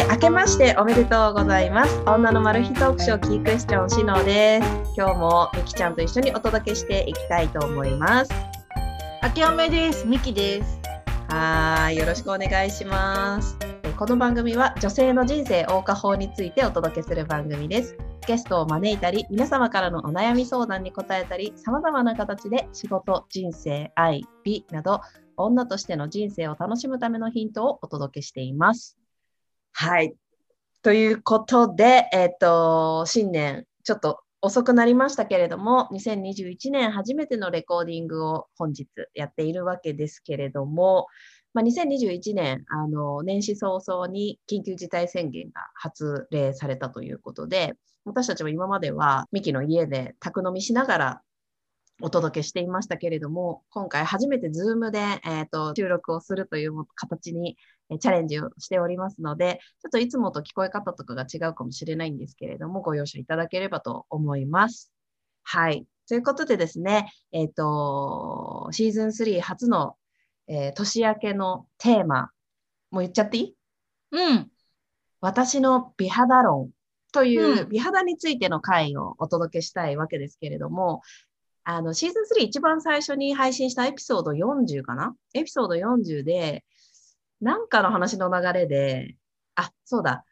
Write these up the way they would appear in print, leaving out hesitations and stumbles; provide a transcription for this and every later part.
明けましておめでとうございます。女のマル秘トークショーキークエスチョンしのです。今日もみきちゃんと一緒にお届けしていきたいと思います。 明けおめです。みきです。 よろしくお願いします。この番組は女性の人生謳歌法についてお届けする番組です。ゲストを招いたり、皆様からのお悩み相談に答えたり、様々な形で仕事、人生、愛、美など女としての人生を楽しむためのヒントをお届けしています。はい。ということで、新年ちょっと遅くなりましたけれども、2021年初めてのレコーディングを本日やっているわけですけれども、2021年、年始早々に緊急事態宣言が発令されたということで、私たちも今まではミキの家で宅飲みしながらお届けしていましたけれども、今回初めて Zoom で、収録をするという形にチャレンジをしておりますので、ちょっといつもと聞こえ方とかが違うかもしれないんですけれども、ご容赦いただければと思います。はい。ということでですね、シーズン3初の、年明けのテーマ、もう言っちゃっていい？ うん。 私の美肌論という美肌についての回をお届けしたいわけですけれども、シーズン3一番最初に配信したエピソード40かな？エピソード40で、なんかの話の流れで、そうだ、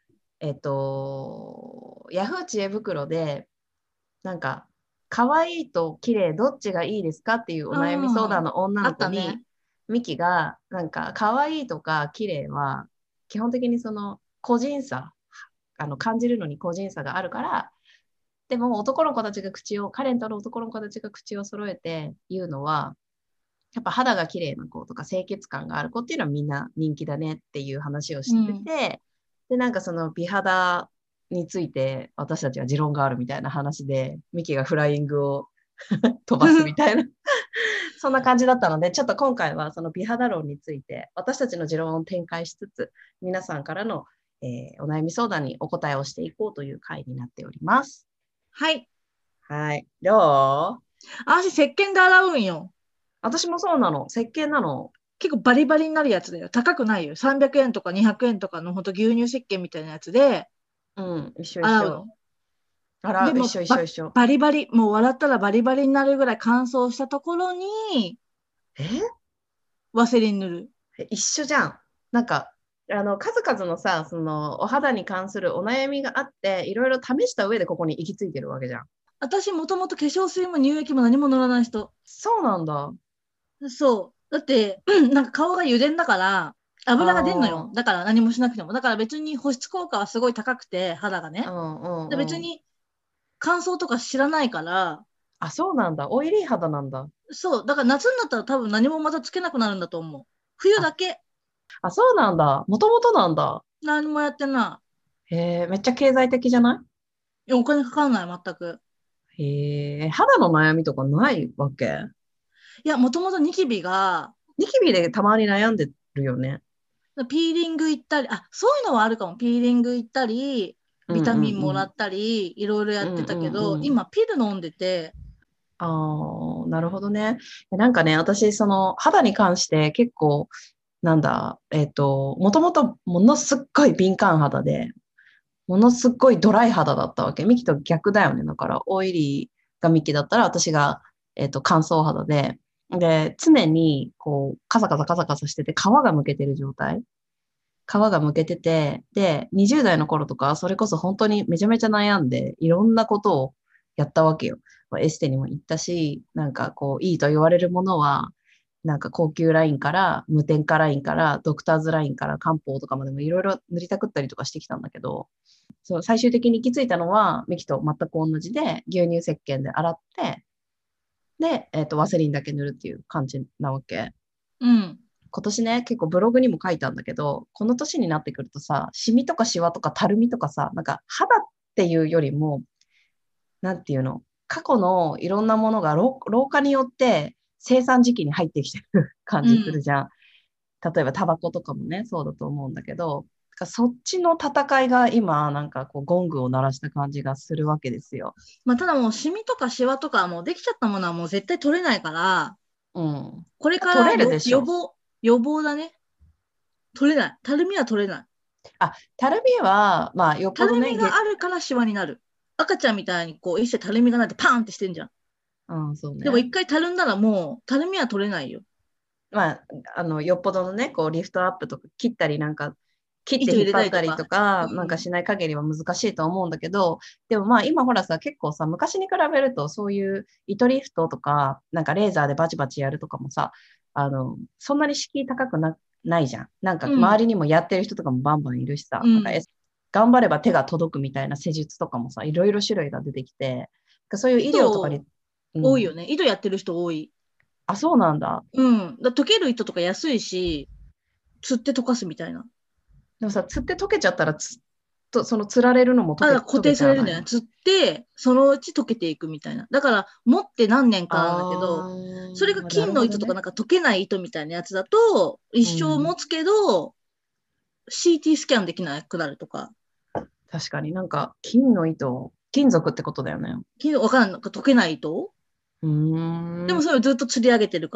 ヤフー知恵袋で、なんか、可愛いと綺麗どっちがいいですかっていうお悩み相談の女の子に、 ね、 ミキが、なんか、可愛いとか綺麗は、基本的にその個人差、感じるのに個人差があるから、でも男の子たちがカレンとの男の子たちが口を揃えて言うのは、やっぱ肌が綺麗な子とか清潔感がある子っていうのはみんな人気だねっていう話をしてて、で、なんかその美肌について私たちは持論があるみたいな話で、ミキがフライングを飛ばすみたいなそんな感じだったので、ちょっと今回はその美肌論について私たちの持論を展開しつつ、皆さんからの、お悩み相談にお答えをしていこうという回になっております。 はい。 はい。どう？ 私、石鹸で洗うんよ。 私もそうなの。石鹸なの。 結構バリバリになるやつだよ。高くないよ。300円とか200円とかのほんと牛乳石鹸みたいなやつでうん、一緒一緒。 洗うの。で一も緒一緒一緒。 バリバリ、もう笑ったらバリバリになるぐらい乾燥したところにワセリン塗る。 一緒じゃん。なんか、数々のさ、その、お肌に関するお悩みがあって、いろいろ試した上でここに行き着いてるわけじゃん。 私、もともと化粧水も乳液も何も塗らない人。 そうなんだ。 そう。だって、なんか顔が油田だから、油が出んのよ。だから何もしなくても。だから別に保湿効果はすごい高くて、肌がね。で別に乾燥とか知らないから。 そうなんだ。オイリー肌なんだ。 そう。だから夏になったら多分何もまたつけなくなるんだと思う。冬だけ。 そうなんだ。もともとなんだ。 何もやってない。 めっちゃ経済的じゃない？ お金かかんない、全く。 肌の悩みとかないわけ？ いや、もともとニキビが、 ニキビでたまに悩んでるよね。 ピーリング行ったり、そういうのはあるかも。ピーリング行ったり、ビタミンもらったり、いろいろやってたけど、今ピル飲んでて。 なるほどね。なんかね、私、その肌に関して結構、もともとものすっごい敏感肌で、ものすっごいドライ肌だったわけ。ミキと逆だよね。だから、オイリーがミキだったら、私が、乾燥肌で、常に、こう、カサカサカサカサしてて、皮がむけてる状態。皮がむけてて、で、20代の頃とか、それこそ本当にめちゃめちゃ悩んで、いろんなことをやったわけよ。エステにも行ったし、なんかこう、いいと言われるものは、なんか高級ラインから、無添加ラインから、ドクターズラインから漢方とかまでもいろいろ塗りたくったりとかしてきたんだけど、そう最終的に行き着いたのは、ミキと全く同じで、牛乳石鹸で洗って、で、ワセリンだけ塗るっていう感じなわけ。 うん。 今年ね、結構ブログにも書いたんだけど、この年になってくるとさ、シミとかシワとかたるみとかさ、なんか肌っていうよりも、なんていうの、過去のいろんなものが老化によって生産時期に入ってきてる感じするじゃん。例えばタバコとかもね、そうだと思うんだけど、そっちの戦いが今、なんかこうゴングを鳴らした感じがするわけですよ。 ただもうシミとかシワとかもうできちゃったものはもう絶対取れないから、これから取れるでしょ。 予防だね。取れない。たるみは取れない。 たるみは、まあ、よっぽどね、 たるみがあるからシワになる。赤ちゃんみたいにこう一切たるみがないとパーンってしてんじゃん。 うん、そうでもね。 一回たるんだらもう、たるみは取れないよ。 まあ、よっぽどのね、こう、リフトアップとか切ったりなんか、切って糸入れ引っ張ったりたりとか。 とか、なんかうん。 しない限りは難しいと思うんだけど、でもまあ今ほらさ、結構さ、昔に比べるとそういう糸リフトとか、なんかレーザーでバチバチやるとかもさ、そんなに敷居高くないじゃん。なんかうん。 周りにもやってる人とかもバンバンいるしさ、なんかうん。 頑張れば手が届くみたいな施術とかもさ、いろいろ種類が出てきて、そういう医療とか糸に、うん。 多いよね。糸やってる人多い。 あ、そうなんだ。 うん。溶ける糸とか安いし、釣って溶かすみたいな。 でもさ、つって溶けちゃったらその釣られるのもあ、だから固溶け定ちゃわないの？ されるんだよね。釣って、そのうち溶けていくみたいな。だから、持って何年かなんだけど、 あそれがな金のるほどね。 糸とかなんか溶けない糸みたいなやつだと、一うん。 生持つけど、CT スキャンできなくなるとか、 確かになんか金の糸、金属ってことだよね。 わかんない、なんか溶けない糸うーん。 でもそれをずっと釣り上げてるから、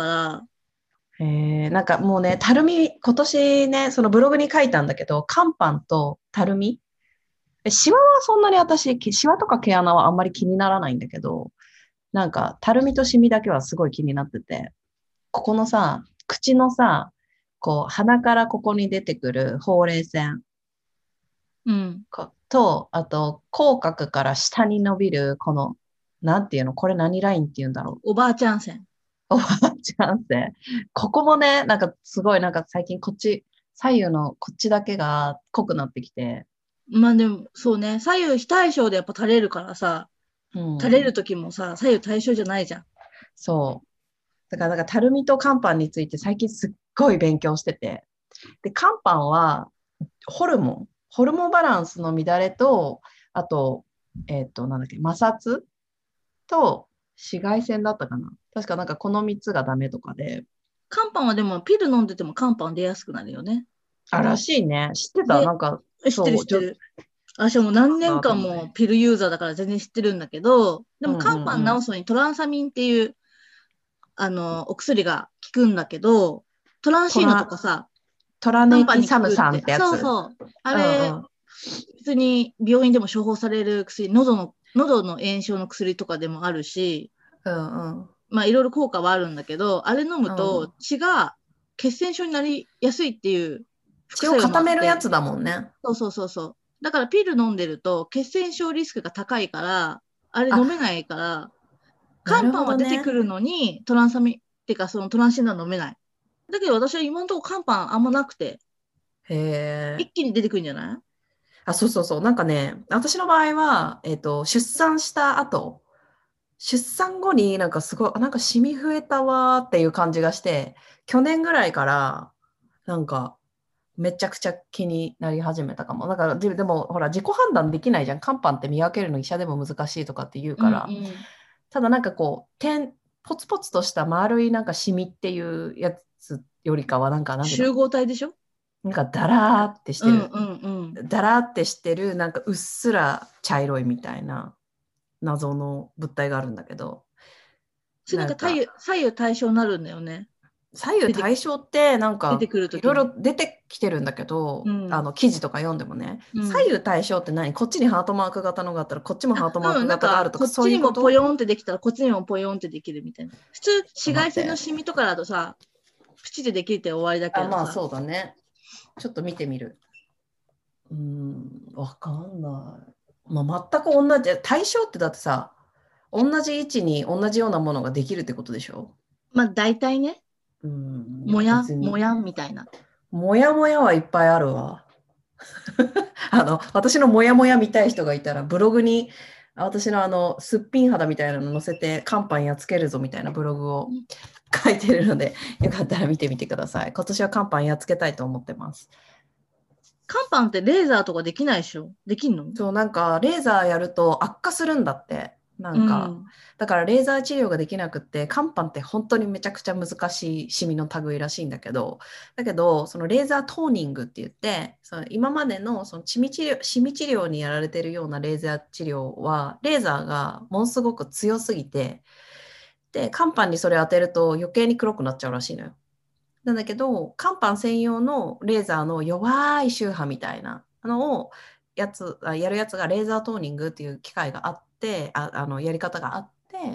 なんかもうね、たるみ、今年ね、そのブログに書いたんだけど、乾パンとたるみ。シワはそんなに私、シワとか毛穴はあんまり気にならないんだけど、なんか、たるみとシミだけはすごい気になってて、ここのさ、口のさ、こう、鼻からここに出てくるほうれい線うん。 と、あと、口角から下に伸びる、この、なんていうの、これ何ラインって言うんだろう。 おばあちゃん線。 おばあちゃんって。ここもね、なんかすごい、なんか最近こっち、左右のこっちだけが濃くなってきて、 まあでも、そうね、左右非対称でやっぱ垂れるからさ、 う垂れるん、 時もさ、左右対称じゃないじゃん。 そう。だから、たるみと乾パンについて最近すっごい勉強してて、で、乾パンはホルモンバランスの乱れと、あと、なんだっけ、摩擦と紫外線だったかな。確かなんかこの3つがダメとかで、 肝斑はでもピル飲んでても肝斑出やすくなるよね。 らしいね。知ってたなで、 んか、 知ってるそう、 知ってる。私はもう何年そうなんだと間も思って。 ピルユーザーだから全然知ってるんだけど、でもうん肝斑うんうん。 治すのにトランサミンっていう、お薬が効くんだけど、トランシーノとトラ、 かさ、 トラ肝斑に効ネキサムくって。 酸ってやつ。 そうそう。あれ、 うんうん。 普通に病院でも処方される薬、喉の炎症の薬とかでもあるし、 うんうん。 まあいろいろ効果はあるんだけど、あれ飲むとうん。 血が血栓症になりやすいっていう副血を作用も固あって、 めるやつだもんね。 そうそうそうそう。だからピル飲んでると血栓症リスクが高いから、あれ飲めあ、 ないから、 なる肝斑はほどね。 出てくるのにトランサミン、っていうかそのトランシーノは飲めない。だけど私は今のところ肝斑あんまなくて、 へえ。 一気に出てくるんじゃない？ あ、そうそうそう。なんかね、私の場合は、出産した後、出産後になんかすごい、なんかシミ増えたわーっていう感じがして、去年ぐらいから、なんか、めちゃくちゃ気になり始めたかも。だから、でも、ほら、自己判断できないじゃん。肝斑って見分けるの医者でも難しいとかって言ううんうから。 ん。 ただなんかこう、ポツポツとした丸いなんかシミっていうやつよりかは、なんか、なんていう集の、 合体でしょ？ なんかダラーってしうんてる。 うんうん。 ダラーってしてる、なんかうっすら茶色いみたいな謎の物体があるんだけど、 それなんかなんか、 左右対称になるんだよね。 左右出て、 対称ってなん出てかくるときに。 いろいろ出てきてるんだけど、 うん。 記事とか読んでもね、 うん。 左右対称って何？こっちにハートマーク型のがあったらこっちもハートマーうん、なんク型があか、 るとかそうこっちにいうこと？ もポヨンってできたら、こっちにもポヨンってできるみたいな。普通、紫外線の待って。 シミとかだとさ、プチでできて終わりだけあ、 どさ、 まあそうだね。ちょっと見てみる。わかんない。まあ、全く同じ。対象ってだってさ、同じ位置に同じようなものができるってことでしょ？ まあ大体ね、 いや別に。 もやんみたいな。 もやもやはいっぱいあるわ。私のモヤモヤ見たい人がいたら、ブログに、私のすっぴん肌みたいなの載せて、乾パンやっつけるぞみたいなブログを書いてるので、よかったら見てみてください。今年は乾パンやっつけたいと思ってます。 肝斑ってレーザーとかできないでしょ？できんの？ そう、なんか、レーザーやると悪化するんだって。なうんか、 ん。 だからレーザー治療ができなくって、乾パンって本当にめちゃくちゃ難しいシミの類らしいんだけど、そのレーザートーニングって言って、その今までのそのシミ治療にやられてるようなレーザー治療は、レーザーがものすごく強すぎて、で、乾パンにそれ当てると余計に黒くなっちゃうらしいのよ。 なんだけど、肝斑専用のレーザーの弱い周波みたいなのをやるやつがレーザートーニングっていう機械があって、やり方があって、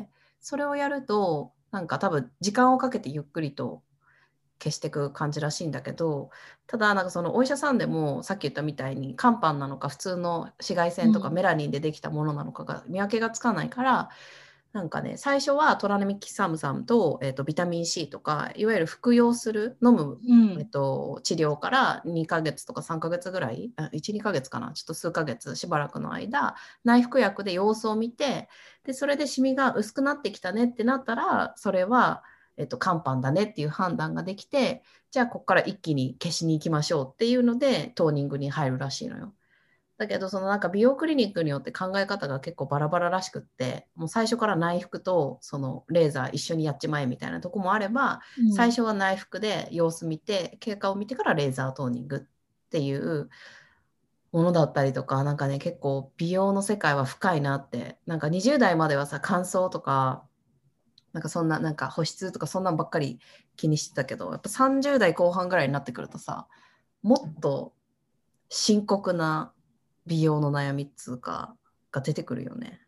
それをやると、なんか多分時間をかけてゆっくりと消していく感じらしいんだけど、ただなんかそのお医者さんでもさっき言ったみたいに肝斑なのか普通の紫外線とかメラニンでできたものなのかが見分けがつかないから、なんかね、最初はトラネミキサム酸と、ビタミン C とか、いわゆる服用する、飲む、治療から2ヶ月とか3ヶ月ぐらい、1、2ヶ月かな、ちょっと数ヶ月、しばらくの間、内服薬で様子を見て、でそれでシミが薄くなってきたねってなったら、それは、肝斑だねっていう判断ができて、じゃあここから一気に消しに行きましょうっていうので、トーニングに入るらしいのよ。だけど、そのなんか美容クリニックによって考え方が結構バラバラらしくって、もう最初から内服とそのレーザー一緒にやっちまえみたいなとこもあれば、最初は内服で様子見て、経過を見てからレーザートーニングっていうものだったりとか、なんかね、結構美容の世界は深いなって、なんか20代まではさ、乾燥とか、なんかそんな、なんか保湿とかそんなんばっかり気にしてたけど、やっぱ30代後半ぐらいになってくるとさ、もっと深刻な美容の悩みっつうかが出てくるよね。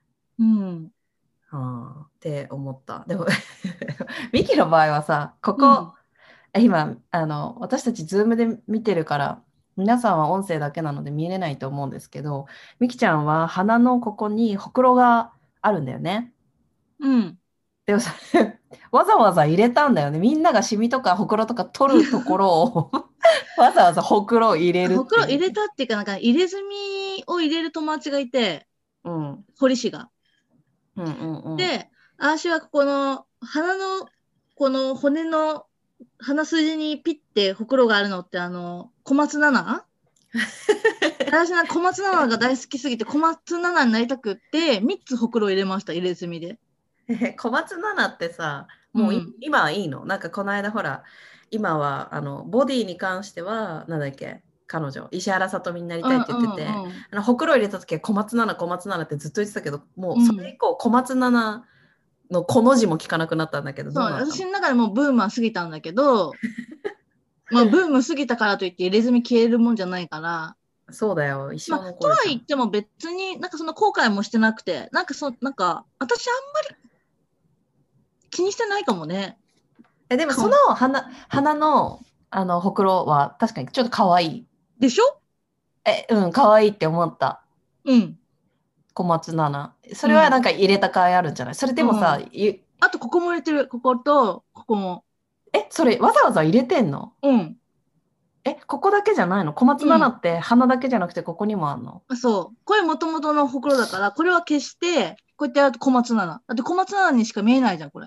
って思った。でもミキの場合はさ、ここ、今私たちズームで見てるから皆さんは音声だけなので見れないと思うんですけど、ミキちゃんは鼻のここにほくろがあるんだよね。でもさわざわざ入れたんだよね。みんながシミとかほくろとか取るところをわざわざほくろを入れるっていう。 ほくろ入れたっていうか、なんか入れ墨を入れる友達がいて、堀氏が。で、私はここの鼻のこの骨の鼻筋にピッてほくろがあるのって小松菜奈私は小松菜奈が大好きすぎて小松菜奈になりたくって3つほくろ入れました、入れ墨で。 小松菜奈ってさ、もう、今はいいの？なんかこの間ほら、今はボディに関してはなんだっけ、彼女石原さとみになりたいって言ってて、ほくろ入れた時は小松菜奈小松菜奈ってずっと言ってたけど、もうそれ以降小松菜奈のこの字も聞かなくなったんだけど、 そう、私の中でもうブームは過ぎたんだけどまあブーム過ぎたからといって入れ墨消えるもんじゃないから。 そうだよ、一生残る。 とは言っても別になんかその後悔もしてなくて、なんかなんか私あんまり気にしてないかもね。 でもその鼻のほくろは確かにちょっと可愛いでしょ？ 可愛いって思った。小松菜奈。それはなんか入れた甲斐あるんじゃない？それでもさ、 あとここも入れてる。こことここも。 それわざわざ入れてんの？ここだけじゃないの？小松菜奈って鼻だけじゃなくてここにもあんの？ そう。これもともとのほくろだから、これは消して、こうやってやると小松菜奈。だって小松菜奈にしか見えないじゃん、これ。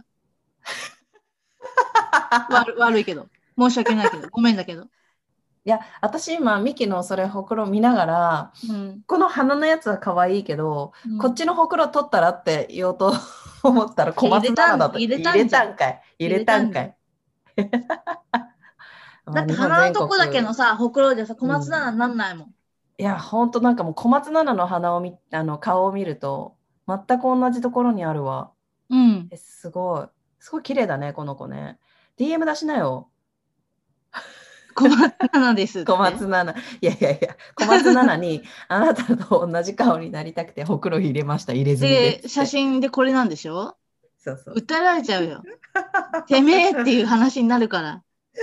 悪いけど。申し訳ないけど。ごめんだけど。 いや、私今ミキのそれほくろ見ながら、この鼻のやつは可愛いけど、こっちのほくろ取ったらって言おうと思ったら小松菜奈だった。入れたんかい。 だって鼻のとこだけのさ、ほくろでさ、小松菜奈になんないもん。 いや、ほんとなんかもう小松菜奈の顔を見ると、全く同じところにあるわ。すごい綺麗だね、この子ね。DM 出しなよ。 小松菜奈です。 小松菜奈。いや、小松菜奈にあなたと同じ顔になりたくてほくろ入れました、入れ墨で。 写真でこれなんでしょ？ そうそう。 訴えられちゃうよ。てめえっていう話になるから。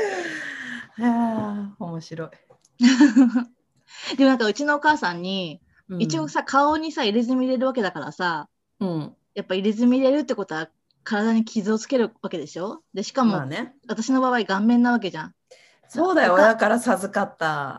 面白い。 でもなんかうちのお母さんに、一応さ、顔にさ、入れ墨入れるわけだからさ、やっぱ入れ墨入れるってことは体に傷をつけるわけでしょ？で、しかも、私の場合顔面なわけじゃん。 そうだよ、親から授かった。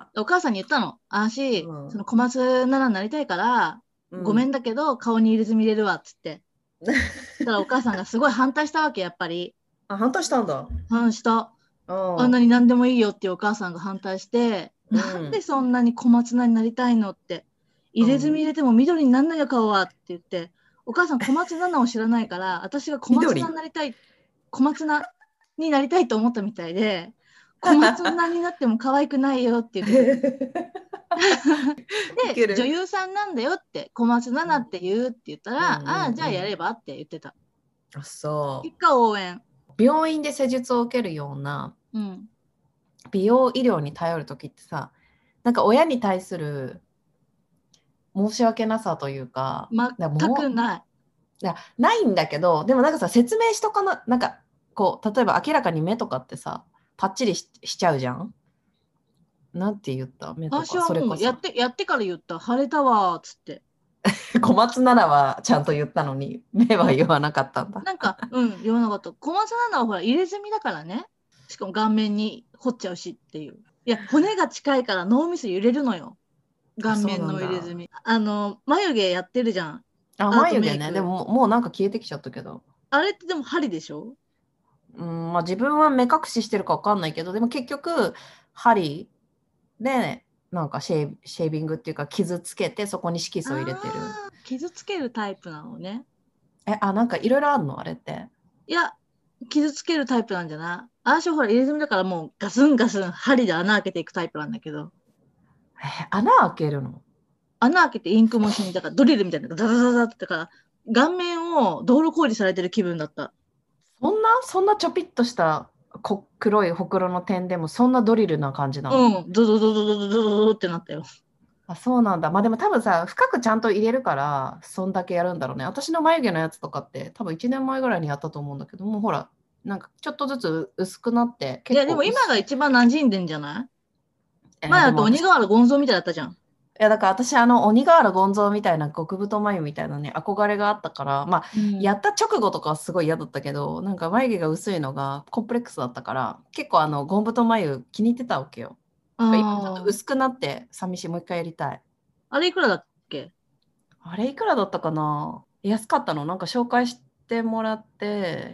お母さんに言ったの。その小松菜奈になりたいから、ごめんだけど顔に入れ墨入れるわっつって。だからお母さんがすごい反対したわけ、やっぱり。 反対したんだ。 した。あんなに何でもいいよっていうお母さんが反対して、なんでそんなに小松菜になりたいのって。入れ墨入れても緑になんないよ顔はって言って、お母さん小松菜奈を知らないから、私が小松菜になりたい、小松菜になりたいと思ったみたいで、小松菜になっても可愛くないよって言ってで、女優さんなんだよって、小松菜奈って言うって言ったら、じゃあやればって言ってた。 そう。 結果応援。 病院で施術を受けるような美容医療に頼る時ってさ、なんか親に対する申し訳なさというか、 全くない。 いや、ないんだけど、でもなんかさ、説明しとかな、なんかこう、例えば明らかに目とかってさ、パッチリしちゃうじゃん。なんて言った目とか、 私はもそれこそ。 うやってから言った。腫れたわーっつって。 小松菜奈はちゃんと言ったのに、目は言わなかったんだ。 なんか、言わなかった。小松菜奈はほら、入れ墨だからね。しかも顔面に彫っちゃうしっていう。いや、骨が近いから脳みそ揺れるのよ。 あ、そう顔面の入れなんだ。 墨。眉毛やってるじゃん。 あ、 アート眉毛ね。でメイク。 ももうなんか消えてきちゃったけど。 あれってでも針でしょ？ うん、まあ自分は目隠ししてるかわかんないけど、でも結局、針で、なんかシェービングっていうか傷つけてそこに色素を入れてる。 傷つけるタイプなのね。 なんかいろいろあるのあれって。 いや、傷つけるタイプなんじゃない？私はほら入れ墨だからもうガスンガスン針で穴開けていくタイプなんだけど。 穴開けるの？ 穴開けてインクも一緒に、だからドリルみたいな、ダダダダってから、顔面を道路工事されてる気分だった。 そんなちょぴっとした黒いほくろの点でもそんなドリルな感じなの？ うん、ドドドドドドドドってなったよ。 あ、そうなんだ。まあでも多分さ、深くちゃんと入れるから、そんだけやるんだろうね。私の眉毛のやつとかって多分1年前ぐらいにやったと思うんだけども、ほら、なんかちょっとずつ薄くなって、 いや、で結構薄い。 も今が一番馴染んでんじゃない？前だと鬼でも私、 瓦ゴンゾーみたいだったじゃん。 だから私、鬼瓦権蔵みたいな極太眉みたいなね、憧れがあったから、まあ、 うん。 やった直後とかはすごい嫌だったけど、なんか眉毛が薄いのがコンプレックスだったから、結構極太眉気に入ってたわけよ。だから今ちょっとあ薄くなって寂しい、もう一回やりたい。 あ。あれいくらだっけ？ あれいくらだったかな？安かったの？なんか紹介してもらって、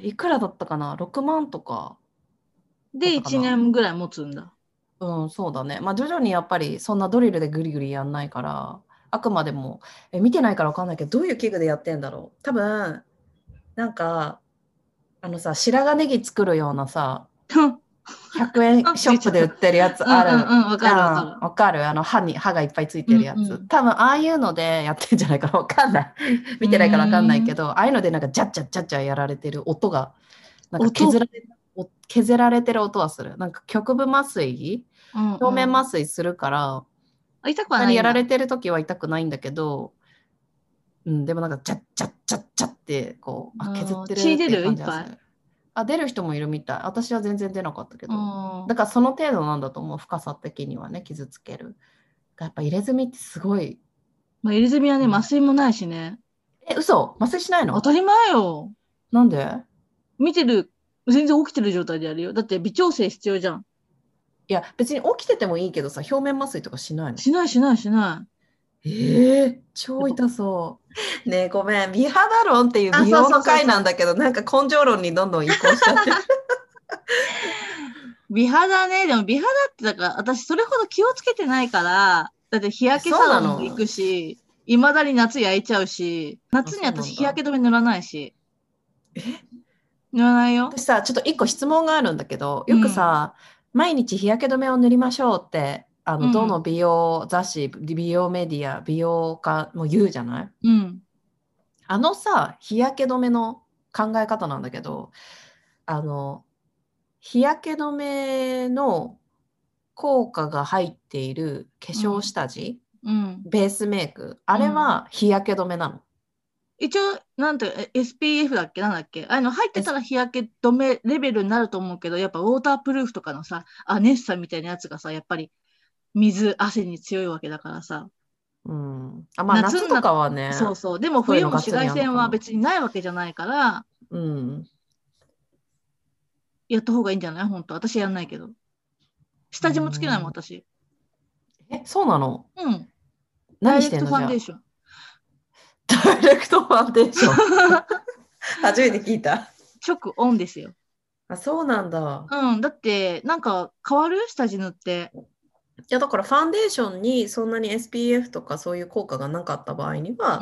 いくらだったかな？ 6 万とかだっで、1 たかな？ 年ぐらい持つんだ。 うん、そうだね。まあ徐々にやっぱりそんなドリルでグリグリやんないから、あくまでも、見てないからわかんないけど、どういう器具でやってんだろう。多分、なんか、白髪ネギ作るようなさ、100円ショップで売っついちゃった。 てるやつうんある。 うんうん、わかるわかる。 わかる。歯がいっぱいついうんてるやつ。 うん。 多分、ああいうのでやってんじゃないかな。わかんない。 う見てないからわかんないーん。 けど、ああいうのでなんかジャッジャッジャッジャやられてる音が、なんか音。 削られてる音はする。なんか局部麻酔、 うん表面うん。 麻酔するから、 あ、痛くそんなにやられはないんだ。 てる時は痛くないんだけど、うん、でもなんかジャッジャッジャッジャッってこう、削っうん。 てるっていう血出るいっぱい。 感じがする。あ、出る人もいるみたい。私は全然出なかったけうど。 ん。 だからその程度なんだと思う、深さ的にはね、傷つける。やっぱ入れ墨ってすごい。 まあ、入れ墨はね、麻ね、 酔もないしね。 嘘麻酔しないの？ 当たり前よ。 なんで？ 見てる、全然起きてる状態でやるよ。だって微調整必要じゃん。 いや、別に起きててもいいけどさ、表面麻酔とかしないの？ しないしないしない。 超やっぱ、 痛そう。ねえ、ごめん。美肌論っていうあ、 美容のそうそうそうそう。 回なんだけど、なんか根性論にどんどん移行しちゃってる。 美肌ね、でも美肌ってだから私それほど気をつけてないから、だって日焼けサそうなロンも行くの？ し、いまだに夏焼いちゃうし、 あ、 夏にそうなんだ。 私日焼け止め塗らないし、塗らないよ。 私さ、ちょっと一個質問があるんだけど、よくうん。 さ、毎日日焼け止めを塗りましょうって、どのうん。 美容雑誌、美容メディア、美容家も言うじゃない？ うん。 さ、日焼け止めの考え方なんだけど、あの、日焼け止めの効果が入っている化粧うん。 下地、 うん。 ベースメイク、あうん。 れは日焼け止めなの？ 一応、なんて、SPF だっけなんだっけああいうの入ってたら日焼け止めレベルになると思うけど、やっぱウォータープルーフとかのさ、ネッサみたいなやつがさ、やっぱり水、汗に強いわけだからさ、 うん。あ、まあ夏になっ、 夏とかはね、 そうそう。でもそういう冬ものがっつり紫外線やるのかな。 は別にないわけじゃないから、 うん。 やった方がいいんじゃない？本当。私やんないけど。 う下地もつけないもん、 ん。 私。 そうなの？ うん。ダイレクト何してんのじゃあ。 ファンデーション。 ダイレクトファンデーション。初めて聞いた。 直オンですよ。 あ、そうなんだ。 うん。だって、なんか変わる下地塗って。 いや、だからファンデーションにそんなに SPF とかそういう効果がなかった場合には、 うん。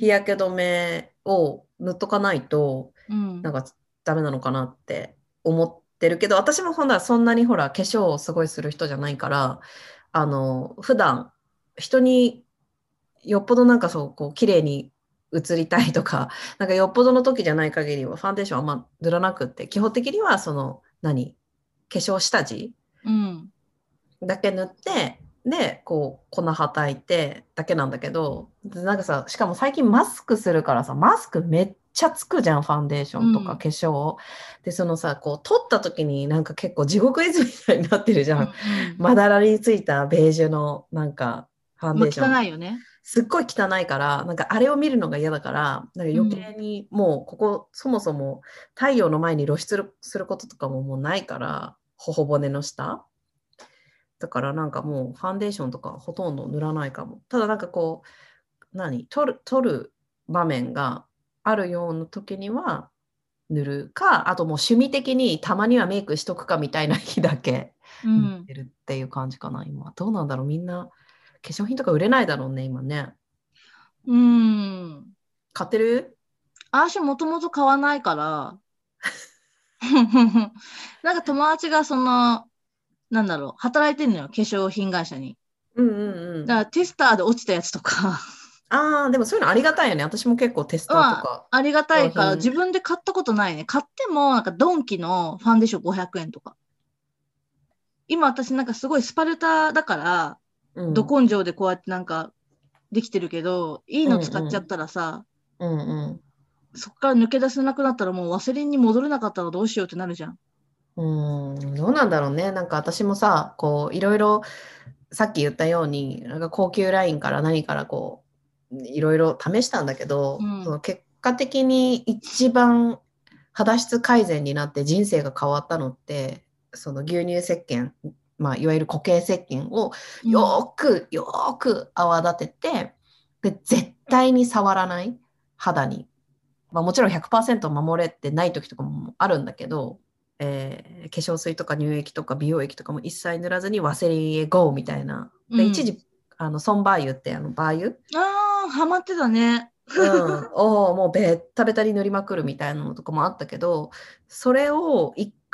日焼け止めを塗っとかないと、 うん。 なんかダメなのかなって思ってるけど、私もほら、そんなにほら、化粧をすごいする人じゃないから、普段、人によっぽどなんかそう、こう、綺麗に映りたいとか、なんかよっぽどの時じゃない限りは、ファンデーションあんま塗らなくって、基本的には、化粧下地うん。 だけ塗って、でこう粉はたいてだけなんだけど、なんかさ、しかも最近マスクするからさ、マスクめっちゃつくじゃん、ファンデーションとか化粧、でそのさ、こう取った時になんか結構地獄絵図みたいになってるじゃん、まだらについたベージュのなんかファンデーション、 汚いよね。 すっごい汚いから、なんかあれを見るのが嫌だから、なんか余計にもうここ、そもそも太陽の前に露出することとかももうないから、頬骨の下だから、なんかもうファンデーションとかほとんど塗らないかも。ただなんかこう、取る場面があるような時には塗るか、あともう趣味的にたまにはメイクしとくかみたいな日だけ塗ってるっていう感じかな、今。どうなんだろう、みんな化粧品とか売れないだろうね、今ね。買ってる？ 私もともと買わないから、なんか友達がなんだろう、働いてんのよ、化粧品会社に。だからテスターで落ちたやつとかああ、でもそういうのありがたいよね。私も結構テスターとか。 ありがたいから自分で買ったことないね。買っても、なんかドンキのファンデーション500円とか。今私なんかすごいスパルタだから、ど根性でこうやってなんかできてるけど、いいの使っちゃったらさ、そこから抜け出せなくなったらもうワセリンに戻れなかったらどうしようってなるじゃん。 どうなんだろうね。なんか私もさ、こういろいろさっき言ったように、なんか高級ラインから何からこういろいろ試したんだけど、その結果的に一番肌質改善になって人生が変わったのって、その牛乳石鹸、まあ、いわゆる固形石鹸をよーく泡立てて、で絶対に触らない肌に、まあ、もちろん 100% 守れてない時とかもあるんだけど、化粧水とか乳液とか美容液とかも一切塗らずにワセリンへ GO みたいな。で、一時ソンバー油ってバー油、 ハマってたね。 もうベッタベタに塗りまくるみたいなのとかもあったけど、それを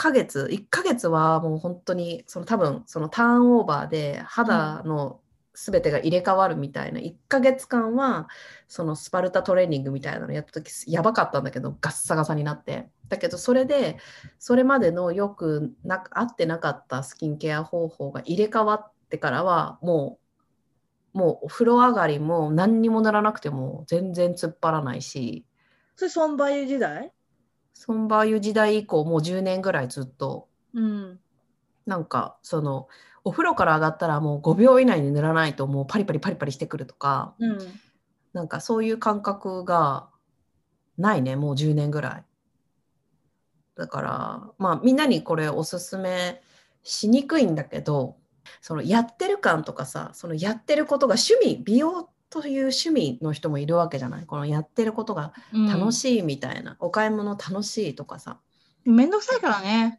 1ヶ月はもう本当に多分そのターンオーバーで肌の全てが入れ替わるみたいな1ヶ月間は、そのスパルタトレーニングみたいなのやった時やばかったんだけど、ガッサガサになって、だけどそれでそれまでのよく合ってなかったスキンケア方法が入れ替わってからはもうお風呂上がりも何にもならなくても全然突っ張らないし。 それソンバイユ時代？ ソンバーユ時代以降もう10年ぐらいずっと、なんかお風呂から上がったらもう5秒以内に塗らないともうパリパリパリパリしてくるとか、なんかそういう感覚がないね、もう10年ぐらい。だからまあみんなにこれおすすめしにくいんだけど、そのやってる感とかさ、そのやってることが趣味、美容という趣味の人もいるわけじゃない。このやってることが楽しいみたいな、お買い物楽しいとかさ。 めんどくさいからね。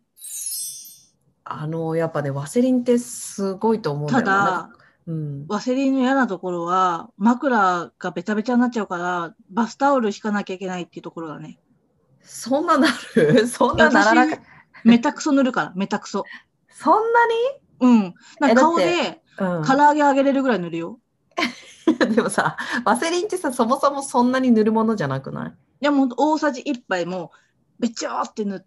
やっぱね、ワセリンってすごいと思うんだよな。 ワセリンの嫌なところは、枕がベタベタになっちゃうから、バスタオル敷かなきゃいけないっていうところだね。 そんななる？そんなならなか。 めたくそ塗るから、めたくそ。 そんなに？ なんか顔で、唐揚げあげれるぐらい塗るよ。 でもさ、ワセリンってさ、そもそもそんなに塗るものじゃなくない？ いや、もう大さじ1杯もべちょーって塗って、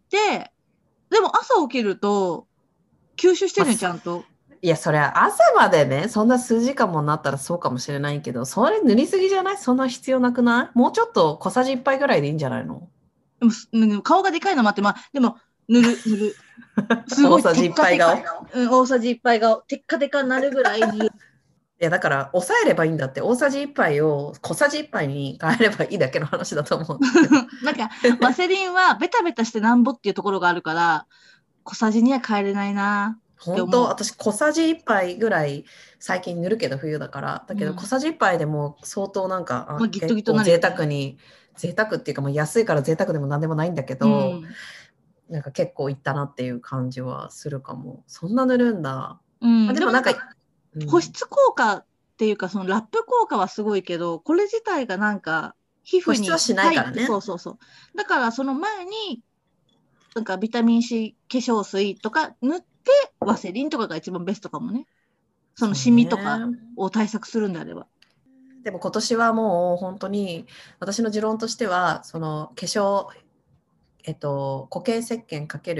でも朝起きると、吸収してるね、ちゃんと。 いや、それは朝までね、そんな数時間もなったらそうかもしれないけど、それ塗りすぎじゃない？そんな必要なくない？もうちょっと小さじ1杯ぐらいでいいんじゃないの？ でも顔がでかいのもあって、まあ、でも、塗る。すごい大さじ1杯顔。 大さじ1杯顔。テッカテカになるぐらい塗る。 いや、だから抑えればいいんだって。大さじ1杯を小さじ1杯に変えればいいだけの話だと思う。 なんかワセリンはベタベタしてなんぼっていうところがあるから小さじには変えれないな。 本当、私小さじ1杯ぐらい最近塗るけど、冬だから。だけど小さじ1杯でも相当なんか、結構贅沢っていうか、もう安いから贅沢でもなんでもないんだけど、なんか結構いったなっていう感じはするかも。そんな塗るんだ。でもなんか保湿効果っていうか、そのラップ効果はすごいけど、これ自体がなんか皮膚に保湿はしないからね。 そう。だからその前になんかビタミン C 化粧水とか塗ってワセリンとかが一番ベストかもね。そのシミとかを対策するんであれば。 でも今年はもう本当に私の持論としては、その化粧固形石鹸かける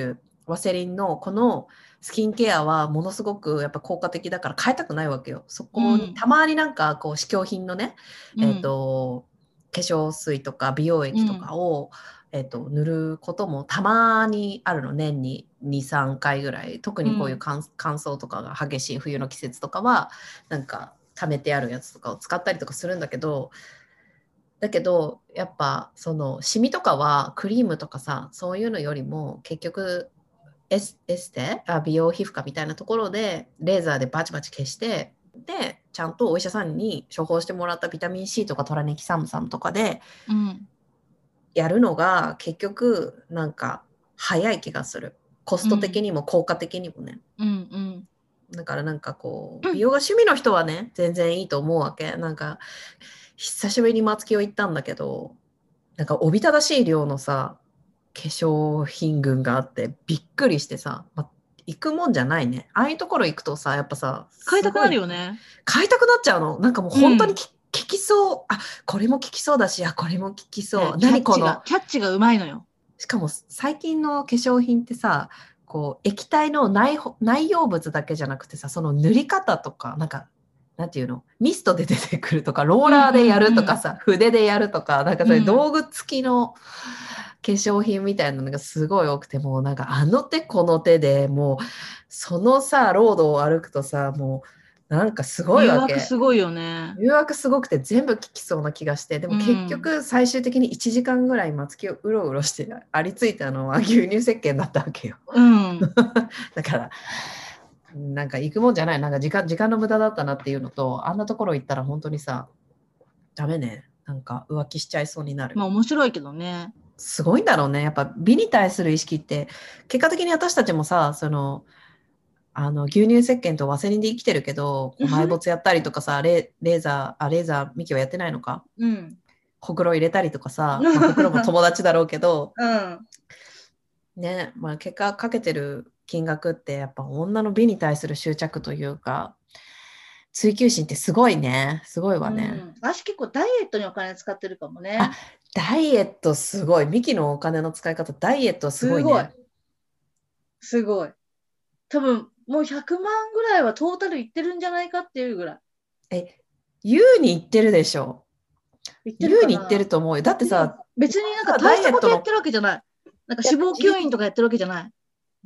ワセリンのこのスキンケアはものすごくやっぱ効果的だから変えたくないわけよ。そこにたまになんかこう試供品のね、化粧水とか美容液とかを、塗ることもたまにあるの。年に2、3回ぐらい。特にこういう乾燥とかが激しい冬の季節とかはなんか溜めてあるやつとかを使ったりとかするんだけど、やっぱそのシミとかはクリームとかさ、そういうのよりも結局エステ美容皮膚科みたいなところでレーザーでバチバチ消して、でちゃんとお医者さんに処方してもらったビタミン C とかトラネキサム酸とかでやるのが結局なんか早い気がする。コスト的にも効果的にもね、だからなんかこう美容が趣味の人はね全然いいと思うわけ。なんか久しぶりに松清行ったんだけど、なんかおびただしい量のさ化粧品群があってびっくりしてさ、行くもんじゃないね。ああいうところ行くとさ、やっぱさ、 買いたくなるよね。 買いたくなっちゃうの。なんかもう本当に効きそう。これも効きそうだし、これも効きそう。 何このキャッチがうまいのよ。 しかも最近の化粧品ってさ、こう液体の内容物だけじゃなくてさ、その塗り方とか、なんていうの、ミストで出てくるとか、ローラーでやるとかさ、筆でやるとか、なんかそういう道具付きの化粧品みたいなのがすごい多くて、もうなんかあの手この手でもうそのさロードを歩くとさ、もうなんかすごいわけ。 誘惑すごいよね。 誘惑すごくて全部効きそうな気がして、でも結局最終的に1時間ぐらい松木をうろうろしてありついたのは牛乳石鹸だったわけよ。だからなんか行くもんじゃない。なんか時間の無駄だったなっていうのと、あんなところ行ったら本当にさ、ダメね。なんか浮気しちゃいそうになる。 まあ面白いけどね。 すごいんだろうね。やっぱ美に対する意識って、結果的に私たちもさ、その、牛乳石鹸とワセリンで生きてるけど、埋没やったりとかさ、レーザー、ミキはやってないのか、ほくろ入れたりとかさ、ほくろも友達だろうけど、ね、結果かけてる金額ってやっぱ女の美に対する執着というか追求心ってすごいね。すごいわね。 私結構ダイエットにお金使ってるかもね。 ダイエットすごい。ミキのお金の使い方、ダイエットすごいね。 すごい。多分もう100万ぐらいはトータルいってるんじゃないかっていうぐらい。 優にいってるでしょ。優にいってると思うよ。だってさ、 別になんか大したことやってるわけじゃない。なんか脂肪吸引とかやってるわけじゃない。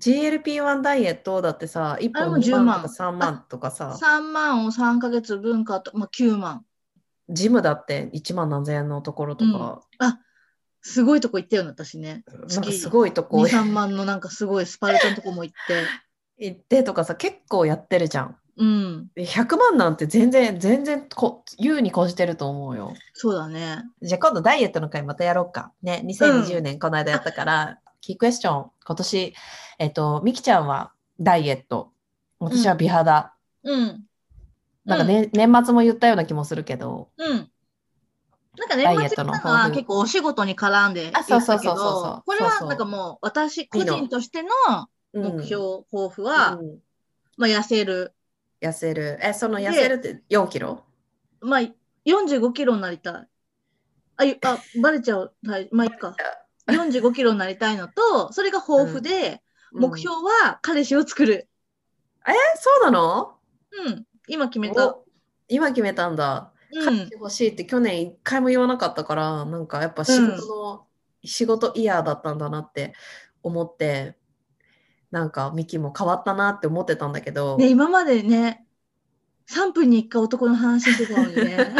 GLP-1 ダイエットだってさ、1本2万とか3万とかさ。 3万を3ヶ月分かと、9万。 ジムだって1万何千円のところとか。 すごいとこ行ったよね、私ね。 なんかすごいとこ。 2、3万のなんかすごいスパルタのとこも行って。 行ってとかさ、結構やってるじゃん。100万なんて全然優に越してると思うよ。 そうだね。 じゃあ今度ダイエットの回またやろうか。ね、2020年この間やったから、キークエスチョン、今年、ミキちゃんはダイエット。私は美肌。なんか、年末も言ったような気もするけど。 なんか年末のは結構お仕事に絡んで言ったけど、これはなんかもう私個人としての目標、抱負は、痩せる。 その痩せるって4キロ 45キロになりたい。バレちゃう。まあいいか。45キロになりたいのと、それが抱負で、目標は彼氏を作る。 そうなの？ 今決めた。 今決めたんだ。彼氏欲しいって去年1回も言わなかったから、なんかやっぱ仕事イヤーだったんだなって思って、なんかミキも変わったなって思ってたんだけど。 ね、今までね、3分に1回男の話してたのにね。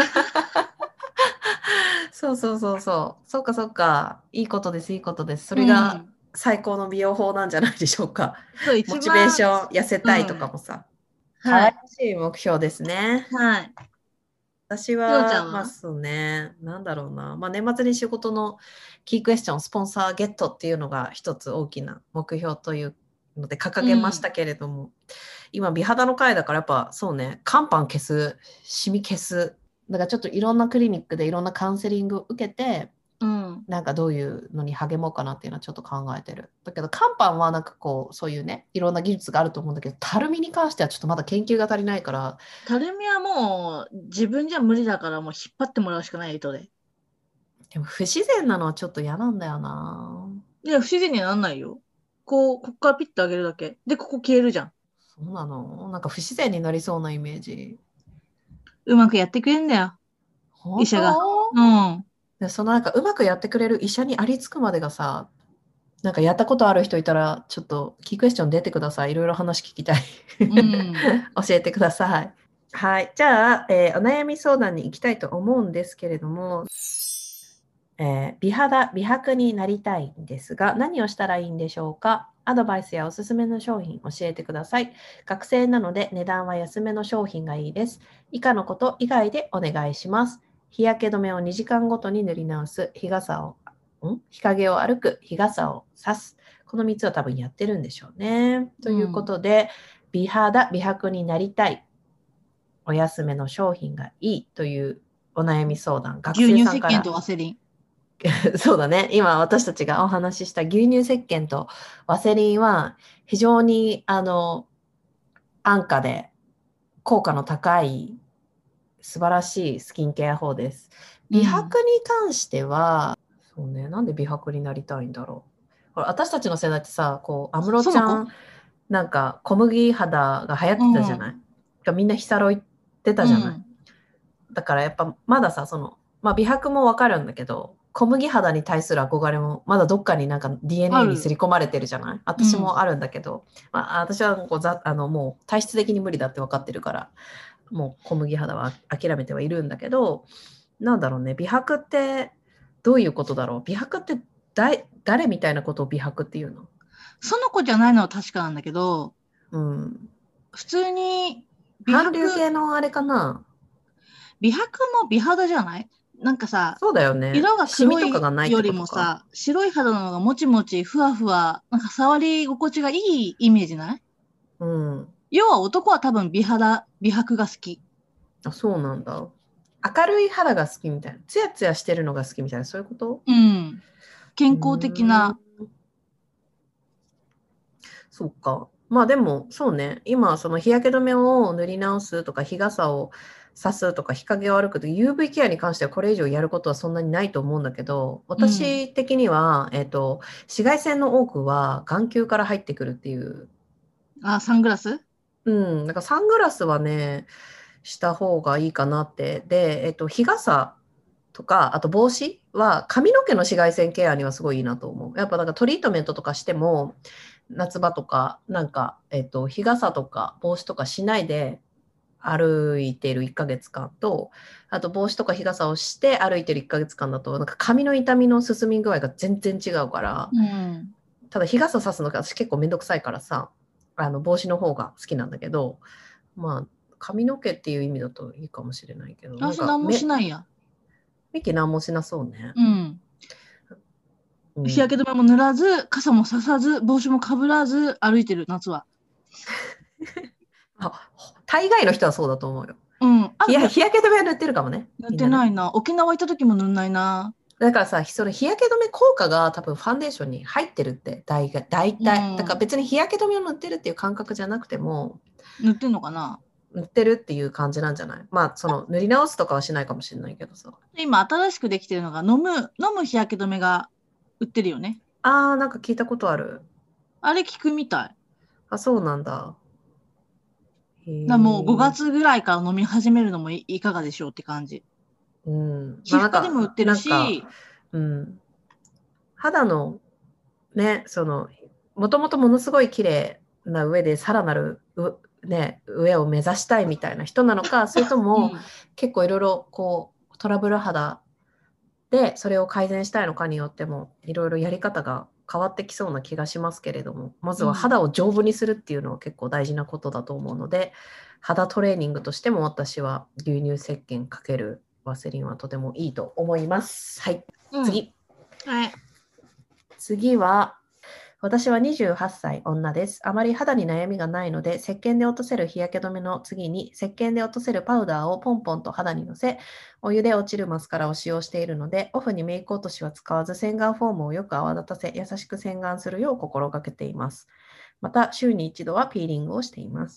そうか。いいことです。それが最高の美容法なんじゃないでしょうか。モチベーション、痩せたいとかもさ。可愛らしい目標ですね。私は、そうね、なんだろうな。年末に仕事のキークエスチョン、スポンサーゲットっていうのが一つ大きな目標というので掲げましたけれども、今美肌の回だからやっぱそうね、乾パン消す、シミ消す。だからちょっといろんなクリニックでいろんなカウンセリングを受けて、なんかどういうのに励もうかなっていうのはちょっと考えてる。だけど乾パンはなんかこうそういうねいろんな技術があると思うんだけど、たるみに関してはちょっとまだ研究が足りないから。 たるみはもう自分じゃ無理だからもう引っ張ってもらうしかない糸で。 でも不自然なのはちょっと嫌なんだよな。 いや不自然にはなんないよ。 こっからピッと上げるだけ。で、ここ消えるじゃん。 そうなの？なんか不自然になりそうなイメージ。 うまくやってくれんだよ、医本者が。 当？ うん。 で、そのなんかうまくやってくれる医者にありつくまでがさ、なんかやったことある人いたら、ちょっとキークエスチョン出てください。いろいろ話聞きたい。 うん。 教えてください。はい。じゃあ、お悩み相談に行きたいと思うんですけれども、美肌、美白になりたいんですが、何をしたらいいんでしょうか？アドバイスやおすすめの商品教えてください。学生なので値段は安めの商品がいいです。以下のこと以外でお願いします。日焼け止めを2時間ごとに塗り直す。日陰を歩く。日傘を差す。この3つは多分やってるんでしょうね。ということで、美肌、美白になりたい。お安めの商品がいいというお悩み相談。学牛乳生さんから。 石鹸とワセリン。 そうだね。今私たちがお話しした牛乳石鹸とワセリンは非常に安価で効果の高い素晴らしいスキンケア法です。美白に関しては、そうね、なんで美白になりたいんだろう。これ私たちの世代ってさ、こう、安室ちゃん、なんか小麦肌が流行ってたじゃない、みんなヒサロ行ってたじゃない、だからやっぱまださ、美白もわかるんだけど、小麦肌に対する憧れもまだどっかになんか DNA に刷り込まれてるじゃない？私もあるんだけど、私はこうもう体質的に無理だって分かってるから、もう小麦肌は諦めてはいるんだけど、なんだろうね、美白ってどういうことだろう？美白って誰みたいなことを美白っていうの？ その子じゃないのは確かなんだけど、 うん。 普通に美韓流白、 系のあれかな？ 美白も美肌じゃない？なんかさ、 そうだよね。 色がシミ黒いとかがないっよりてことか。 もさ、白い肌の方がもちもち、ふわふわ、なんか触り心地がいいイメージない？ うん。 要は男は多分美肌、美白が好き。 あ、そうなんだ。明るい肌が好きみたいな。ツヤツヤしてるのが好きみたいな、そういうこと？ うん。健う康的ーん。 な。 そうか。まあでも、そうね。今、その日焼け止めを塗り直すとか、日傘をさすとか、日陰を歩くとか、UV ケアに関してはこれ以上やることはそんなにないと思うんだけど、 うん。 私的には、紫外線の多くは眼球から入ってくるっていう。 あ、サングラス。 うん。なんかサングラスはね、した方がいいかなって。で、日傘とか、あと帽子は髪の毛の紫外線ケアにはすごいいいなと思う。やっぱなんかトリートメントとかしても、夏場とか、なんか、日傘とか帽子とかしないで歩いている1ヶ月間と、あと帽子とか日傘をして歩いている1ヶ月間だと、なんか髪の痛みの進み具合が全然違うから、 うん。 ただ日傘さすのが私結構めんどくさいからさ、帽子の方が好きなんだけど、まあ、髪の毛っていう意味だといいかもしれないけど、なん私何もしかないや。 ミキ何もしなそうね。 うん。 うん。 日焼け止めも塗らず、傘もささず、帽子もかぶらず歩いてる、夏は。 大概の人はそうだと思うよ。 うん。 日焼け止めは塗ってるかもね。 塗っみんなね。 てないな。沖縄行った時も塗んないな。 だからさ、その日焼け止め効果が多分ファンデーションに入ってるって大体。 うだからん。 別に日焼け止めを塗ってるっていう感覚じゃなくても、 塗ってんのかな。 塗ってるっていう感じなんじゃない？まあ、その塗り直すとかはしないかもしれないけどさ。 今新しくできてるのが飲む日焼け止めが売ってるよね。 なんか聞いたことある。 あれ効くみたい。 あ、そうなんだ。へもう5 え。 月ぐらいから飲み始めるのもいかがでしょうって感じ。 うん。 皮膚科でも売ってるし、 うん。肌のね、もともとものすごい綺麗な上でさらなる上を目指したいみたいな人なのか、それともうん、 結構いろいろこうトラブル肌でそれを改善したいのかによってもいろいろやり方が変わってきそうな気がしますけれども、まずは肌を丈夫にするっていうのは結構大事なことだと思うので、肌トレーニングとしても私は牛乳石鹸かけるワセリンはとてもいいと思います。はい、次。 はい。 次は、私は28歳女です。あまり肌に悩みがないので、石鹸で落とせる日焼け止めの次に、石鹸で落とせるパウダーをポンポンと肌にのせ、お湯で落ちるマスカラを使用しているので、オフにメイク落としは使わず、洗顔フォームをよく泡立たせ、優しく洗顔するよう心がけています。また、週に一度はピーリングをしています。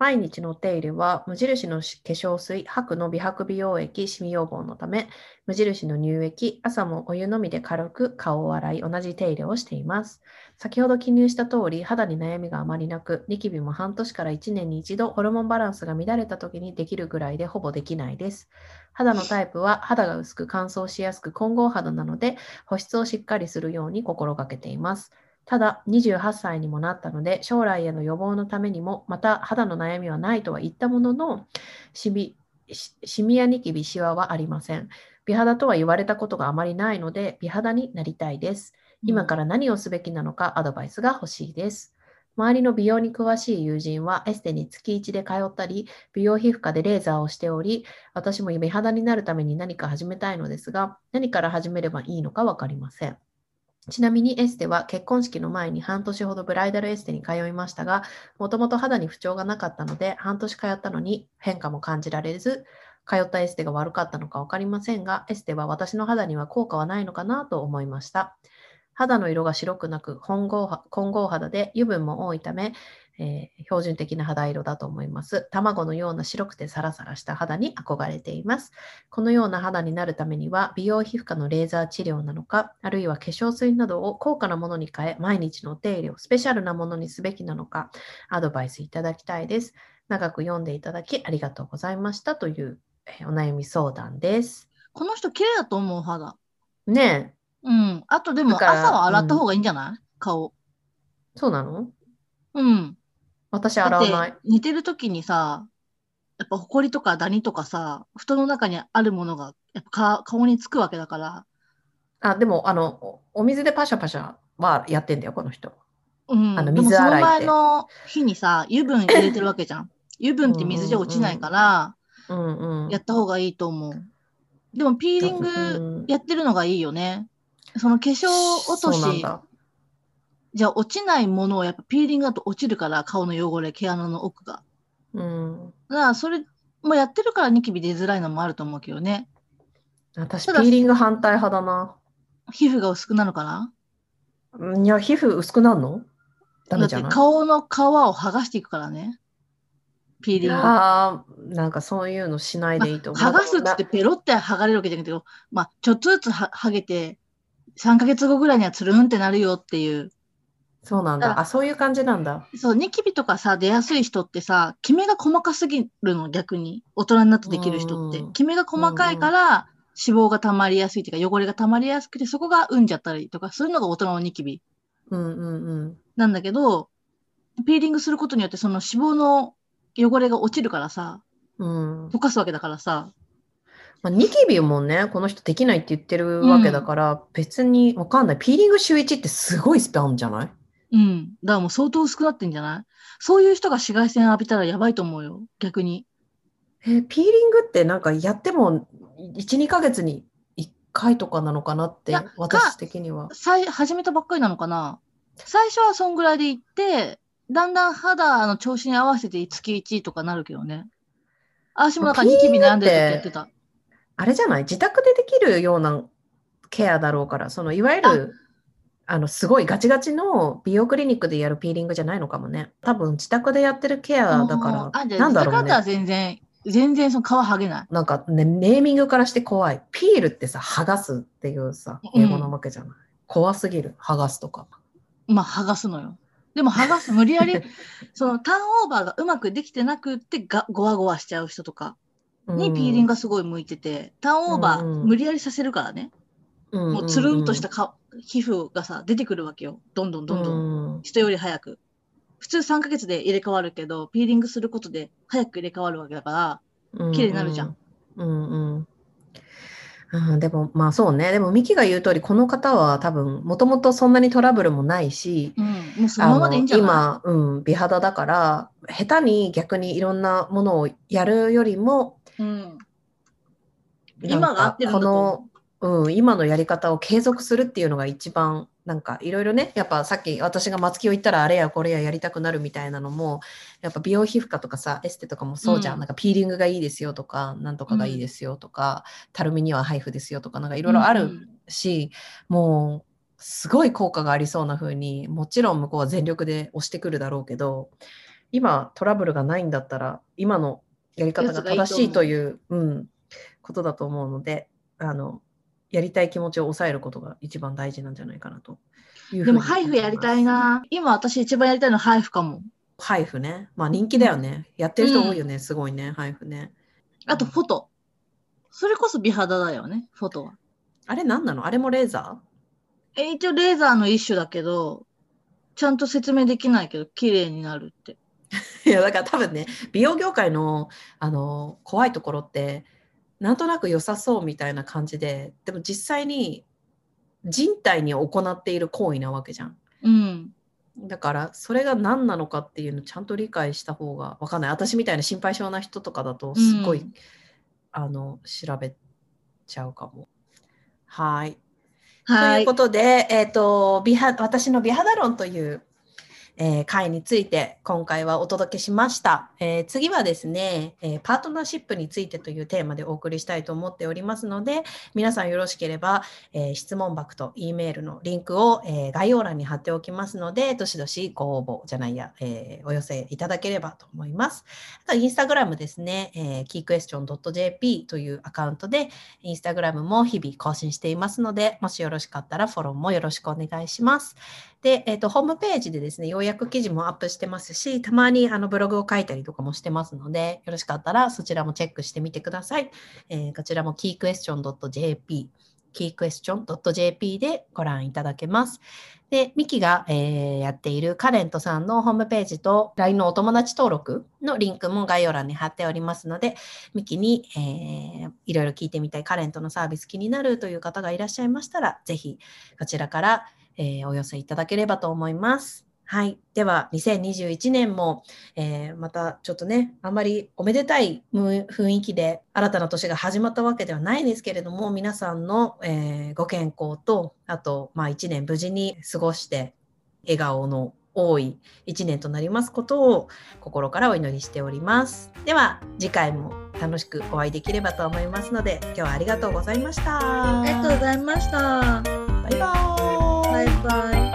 毎日のお手入れは無印の化粧水、白の美白美容液、シミ予防のため、無印の乳液、朝もお湯のみで軽く顔を洗い、同じ手入れをしています。先ほど記入した通り、肌に悩みがあまりなく、ニキビも半年から1年に一度ホルモンバランスが乱れた時にできるぐらいでほぼできないです。肌のタイプは肌が薄く乾燥しやすく混合肌なので、保湿をしっかりするように心がけています。ただ、28歳にもなったので、将来への予防のためにも、また肌の悩みはないとは言ったものの、シミやニキビ、シワはありません。美肌とは言われたことがあまりないので、美肌になりたいです。今から何をすべきなのかアドバイスが欲しいです。周りの美容に詳しい友人はエステに月1で通ったり、美容皮膚科でレーザーをしており、私も美肌になるために何か始めたいのですが、何から始めればいいのかわかりません。ちなみにエステは結婚式の前に半年ほどブライダルエステに通いましたが、もともと肌に不調がなかったので、半年通ったのに変化も感じられず、通ったエステが悪かったのか分かりませんが、エステは私の肌には効果はないのかなと思いました。肌の色が白くなく混合肌で油分も多いため、標準的な肌色だと思います。卵のような白くてサラサラした肌に憧れています。このような肌になるためには美容皮膚科のレーザー治療なのか、あるいは化粧水などを高価なものに変え、毎日のお手入れをスペシャルなものにすべきなのか、アドバイスいただきたいです。長く読んでいただきありがとうございましたというお悩み相談です。 この人綺麗だと思う、肌。 ねえ。うん。あとでも朝は洗った方がいいんじゃない、顔。 そうなの？ うん。 私だっ洗わない。 て寝てる時にさ、やっぱホコリとかダニとかさ、布団の中にあるものがやっぱ顔につくわけだから。 でもお水でパシャパシャはやってんだよ、この人。 うん。でも水その洗いって。 前の日にさ、油分入れてるわけじゃん。油分って水じゃ落ちないから、やった方がいいと思う。でもピーリングやってるのがいいよね。その化粧落とし、じゃあ落ちないものをやっぱピーリングだと落ちるから、顔の汚れ、毛穴の奥が。だからそれもやってるからニキビ出づらいのもあると思うけどね。 私ピーリング反対派だな。 皮膚が薄くなるかな？ いや、皮膚薄くなるの？ダメじゃない？ だって顔の皮を剥がしていくからね。ピーリング。 なんかそういうのしないでいいと思う。 剥がすっつってペロって剥がれるわけじゃなくて、ちょっとずつ剥げて、3ヶ月後ぐらいにはつるんってなるよっていう。 そうなんだ。そういう感じなんだ。 そう、ニキビとかさ、出やすい人ってさ、キメが細かすぎるの、逆に。大人になってできる人って。キメが細かいから、脂肪が溜まりやすいっていうか、汚れが溜まりやすくて、そこがうんじゃったりとか、そういうのが大人のニキビ。なんだけど、ピーリングすることによって、その脂肪の汚れが落ちるからさ、溶かすわけだからさ。 ニキビもね、この人できないって言ってるわけだから、別にわかんない。ピーリング週1ってすごいスパンじゃない？ だからもう相当薄くなってんじゃない？そういう人が紫外線浴びたらやばいと思うよ、逆に。 ピーリングってなんかやっても1、2ヶ月に1回とかなのかなって、私的には。 始めたばっかりなのかな？最初はそんぐらいで行って、だんだん肌の調子に合わせて月1とかなるけどね。私もなんかニキビ悩んでる時やってた。 あれじゃない？自宅でできるようなケアだろうから、いわゆるすごいガチガチの美容クリニックでやるピーリングじゃないのかもね。多分自宅でやってるケアだから、なんだろうね。 自宅だったら全然その皮剥げない。 なんかね、ネーミングからして怖い。ピールってさ、剥がすっていうさ、英語なわけじゃない。怖すぎる、剥がすとか。 剥がすのよ。でも剥がす、無理やり、そのターンオーバーがうまくできてなくってゴワゴワしちゃう人とかにピーリングがすごい向いてて、ターンオーバー無理やりさせるからね。もうつるんとした皮膚がさ、出てくるわけよ。どんどん。人より早く。普通3ヶ月で入れ替わるけど、ピーリングすることで早く入れ替わるわけだから、綺麗になるじゃん。 でもまあそうね。でもミキが言う通り、この方は多分もともとそんなにトラブルもないし、 もうそのままでいいんじゃない？ 今、美肌だから下手に逆にいろんなものをやるよりも、 今が合ってるんだと思う。今のやり方を継続するっていうのが一番なんかいろいろね、やっぱさっき私が松木を言ったらあれやこれややりたくなるみたいなのも、やっぱ美容皮膚科とかさ、エステとかもそうじゃん。なんかピーリングがいいですよとか、なんとかがいいですよとか、たるみにはハイフですよとか、なんかいろいろあるし、もうすごい効果がありそうな風に、もちろん向こうは全力で押してくるだろうけど、 今トラブルがないんだったら今のやり方が正しいということだと思うので、やりたい気持ちを抑えることが一番大事なんじゃないかなというふうに思います。 でもハイフやりたいな。今私一番やりたいのはハイフかも。 ハイフね。まあ人気だよね。やってる人多いよね。すごいね、ハイフね。 あとフォト。それこそ美肌だよね、フォトは。 あれ何なの？あれもレーザー？一応レーザーの一種だけど、ちゃんと説明できないけど、綺麗になるって。 いや、だから多分ね、美容業界の、怖いところって、なんとなく良さそうみたいな感じで、でも実際に人体に行っている行為なわけじゃん。 うん。 だからそれが何なのかっていうのをちゃんと理解した方が分かんない。私みたいな心配性な人とかだとすごい、調べちゃうかも。はい。ということで、私の美肌論という回について今回はお届けしました。次はですね、パートナーシップについてというテーマでお送りしたいと思っておりますので、皆さんよろしければ、質問箱と E メールのリンクを、概要欄に貼っておきますので、どしどしご応募じゃないや、お寄せいただければと思います。あとインスタグラムですね、keyquestion.jp というアカウントでインスタグラムも日々更新していますので、もしよろしかったらフォローもよろしくお願いします。で、ホームページでですね、要約記事もアップしてますし、たまにブログを書いたりとかもしてますので、よろしかったらそちらもチェックしてみてください。こちらも keyquestion.jp でご覧いただけます。で、ミキが、やっているカレントさんのホームページと LINE のお友達登録のリンクも概要欄に貼っておりますので、ミキに、いろいろ聞いてみたいカレントのサービス気になるという方がいらっしゃいましたら、ぜひこちらからお寄せいただければと思います。はい。では、2021年も、またちょっとね、あんまりおめでたい雰囲気で新たな年が始まったわけではないですけれども、皆さんの、ご健康と、あと、1年無事に過ごして、笑顔の多い1年となりますことを心からお祈りしております。では、次回も楽しくお会いできればと思いますので、今日はありがとうございました。 ありがとうございました。 バイバーイ。 バイバイ。